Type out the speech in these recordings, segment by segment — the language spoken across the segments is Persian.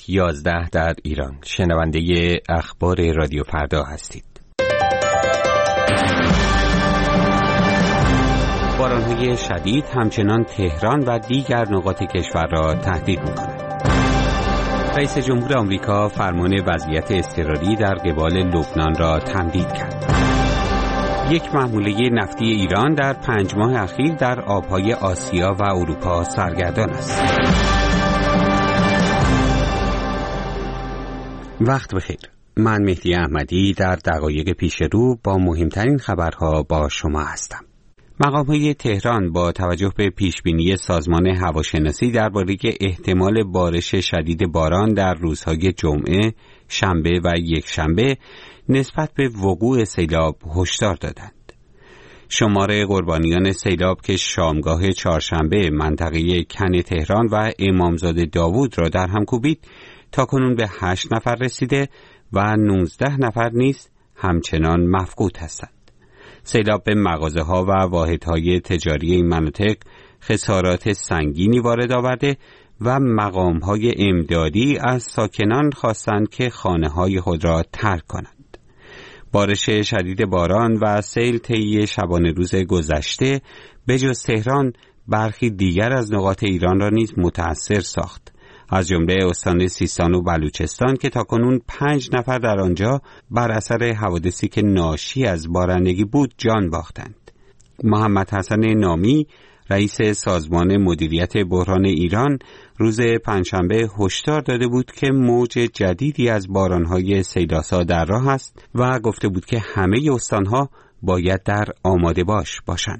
تاریخ 11 در ایران. شنونده اخبار رادیو فردا هستید. باران‌های شدید همچنان تهران و دیگر نقاط کشور را تهدید می‌کنند. رئیس جمهور آمریکا فرمان وضعیت اضطراری در قبال لبنان را تمدید کرد. یک محموله نفتی ایران در 5 ماه اخیر در آبهای آسیا و اروپا سرگردان است. وقت بخیر. من مهدی احمدی در دقایق پیش رو با مهمترین خبرها با شما هستم. مقام‌های تهران با توجه به پیشبینی سازمان هواشناسی درباره احتمال بارش شدید باران در روزهای جمعه، شنبه و یکشنبه نسبت به وقوع سیلاب هشدار دادند. شمار قربانیان سیلاب که شامگاه چهارشنبه منطقه کن تهران و امامزاده داوود را در هم کوبید تاکنون به 8 نفر رسیده و 19 نفر نیز همچنان مفقود هستند. سیلاب به مغازه‌ها و واحدهای تجاری این مناطق خسارات سنگینی وارد آورده و مقام‌های امدادی از ساکنان خواستند که خانه‌های خود را ترک کنند. بارش شدید باران و سیل طی شبانه روز گذشته به جز تهران برخی دیگر از نقاط ایران را نیز متأثر ساخت، از جمله استان سیستان و بلوچستان که تاکنون 5 نفر در آنجا بر اثر حوادثی که ناشی از بارندگی بود جان باختند. محمد حسن نامی رئیس سازمان مدیریت بحران ایران روز پنجشنبه هشدار داده بود که موج جدیدی از باران‌های سیل‌آسا در راه است و گفته بود که همه استان‌ها باید در آماده باش باشند.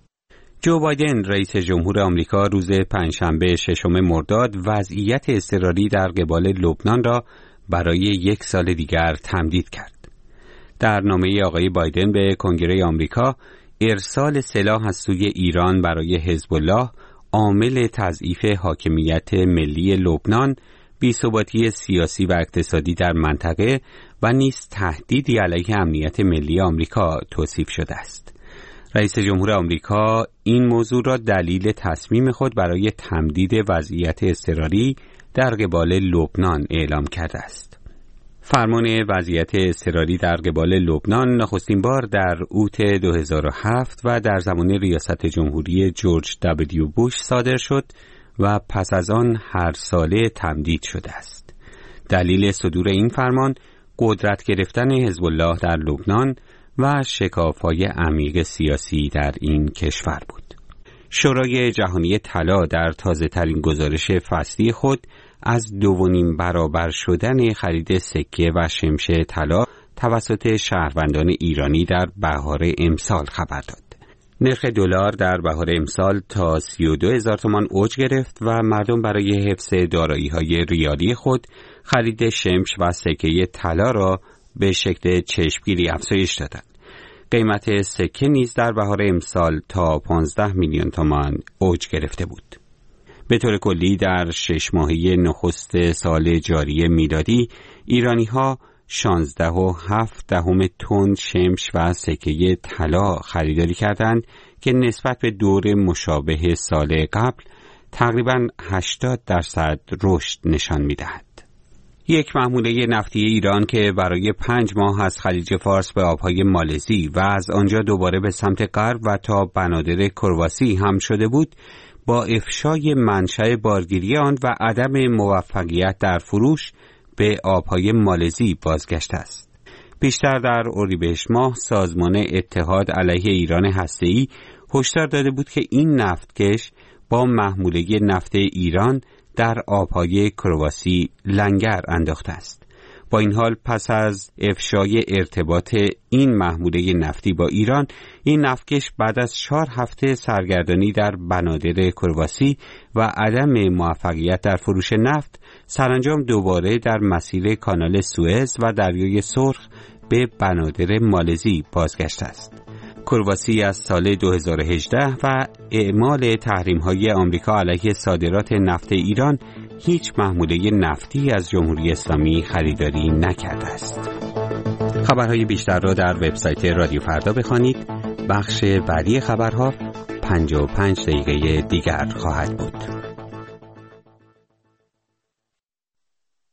جو بایدن رئیس جمهور آمریکا روز پنجشنبه 6 مرداد وضعیت اضطراری در قبال لبنان را برای 1 سال دیگر تمدید کرد. در نامه آقای بایدن به کنگره آمریکا ارسال سلاح از سوی ایران برای حزب الله عامل تضعیف حاکمیت ملی لبنان، بی‌ثباتی سیاسی و اقتصادی در منطقه و نیز تهدیدی علیه امنیت ملی آمریکا توصیف شده است. رئیس جمهور آمریکا این موضوع را دلیل تصمیم خود برای تمدید وضعیت اضطراری در قبال لبنان اعلام کرده است. فرمان وضعیت اضطراری در قبال لبنان نخستین بار در اوت 2007 و در زمان ریاست جمهوری جورج دبلیو بوش صادر شد و پس از آن هر ساله تمدید شده است. دلیل صدور این فرمان قدرت گرفتن حزب الله در لبنان و شکاف‌های عمیق سیاسی در این کشور بود. شورای جهانی طلا در تازه‌ترین گزارش فصلی خود از 2.5 برابر شدن خرید سکه و شمشه طلا توسط شهروندان ایرانی در بهار امسال خبر داد. نرخ دلار در بهار امسال تا 32,000 تومان اوج گرفت و مردم برای حفظ دارایی‌های ریالی خود خرید شمش و سکه طلا را به شکل چشمگیری افزایش دادند. قیمت سکه نیز در بهار امسال تا 15 میلیون تومان اوج گرفته بود. به طور کلی در 6 ماهه نخست سال جاری میلادی ایرانی‌ها 16.7 تن شمش و سکه طلا خریداری کردند که نسبت به دور مشابه سال قبل تقریباً 80% رشد نشان می‌دهد. یک محموله نفتی ایران که برای 5 ماه از خلیج فارس به آبهای مالزی و از آنجا دوباره به سمت غرب و تا بنادر کرواسی هم شده بود، با افشای منشأ بارگیری آن و عدم موفقیت در فروش به آبهای مالزی بازگشته است. پیشتر در اردیبهشت ماه سازمان اتحاد علیه ایران هسته‌ای هشدار داده بود که این نفتکش با محموله نفت ایران در آبهای کرواسی لنگر انداخته است. با این حال پس از افشای ارتباط این محموله نفتی با ایران، این نفتکش بعد از 4 هفته سرگردانی در بنادر کرواسی و عدم موفقیت در فروش نفت، سرانجام دوباره در مسیر کانال سوئز و دریای سرخ به بنادر مالزی بازگشته است. کرواسی از سال 2018 و اعمال تحریم‌های آمریکا علیه صادرات نفت ایران هیچ محموله نفتی از جمهوری اسلامی خریداری نکرده است. خبرهای بیشتر را در وبسایت رادیو فردا بخوانید. بخش بعدی خبرها 55 دقیقه دیگر خواهد بود.